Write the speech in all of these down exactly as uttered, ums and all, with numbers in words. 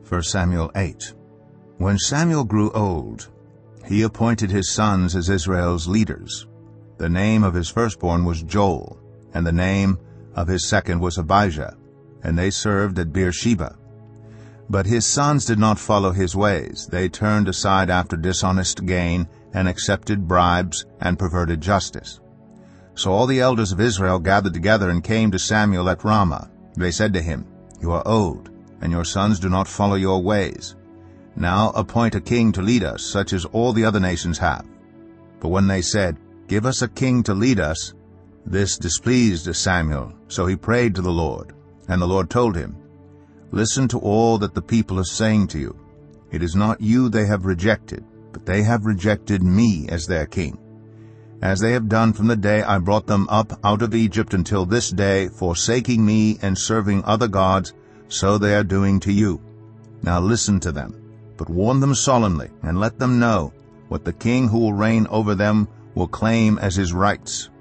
First Samuel eight. When Samuel grew old, he appointed his sons as Israel's leaders. The name of his firstborn was Joel, and the name of his second was Abijah, and they served at Beersheba. But his sons did not follow his ways. They turned aside after dishonest gain, and accepted bribes, and perverted justice. So all the elders of Israel gathered together and came to Samuel at Ramah. They said to him, "You are old, and your sons do not follow your ways. Now appoint a king to lead us, such as all the other nations have." But when they said, "Give us a king to lead us," this displeased Samuel. So he prayed to the Lord, and the Lord told him, "Listen to all that the people are saying to you. It is not you they have rejected, but they have rejected me as their king, as they have done from the day I brought them up out of Egypt until this day, forsaking me and serving other gods, so they are doing to you. Now listen to them, but warn them solemnly, and let them know what the king who will reign over them will claim as his rights."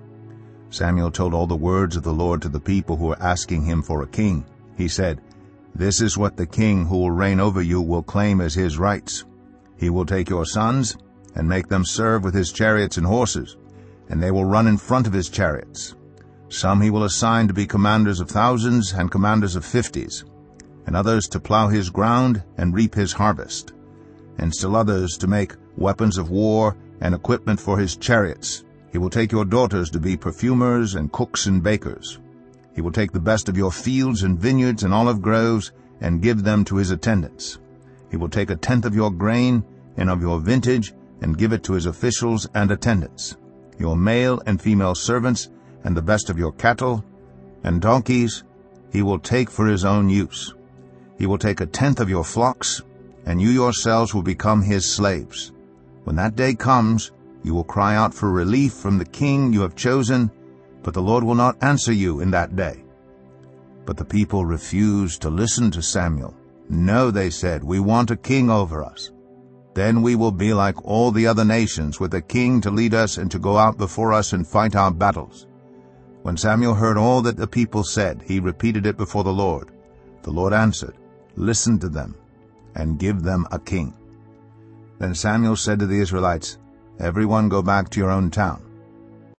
Samuel told all the words of the Lord to the people who were asking him for a king. He said, "This is what the king who will reign over you will claim as his rights. He will take your sons and make them serve with his chariots and horses, and they will run in front of his chariots. Some he will assign to be commanders of thousands and commanders of fifties, and others to plow his ground and reap his harvest, and still others to make weapons of war and equipment for his chariots. He will take your daughters to be perfumers and cooks and bakers. He will take the best of your fields and vineyards and olive groves and give them to his attendants. He will take a tenth of your grain and of your vintage and give it to his officials and attendants, your male and female servants, and the best of your cattle and donkeys he will take for his own use. He will take a tenth of your flocks, and you yourselves will become his slaves. When that day comes, you will cry out for relief from the king you have chosen, but the Lord will not answer you in that day." But the people refused to listen to Samuel. "No," they said, "we want a king over us. Then we will be like all the other nations, with a king to lead us and to go out before us and fight our battles." When Samuel heard all that the people said, he repeated it before the Lord. The Lord answered, "Listen to them, and give them a king." Then Samuel said to the Israelites, "Everyone go back to your own town."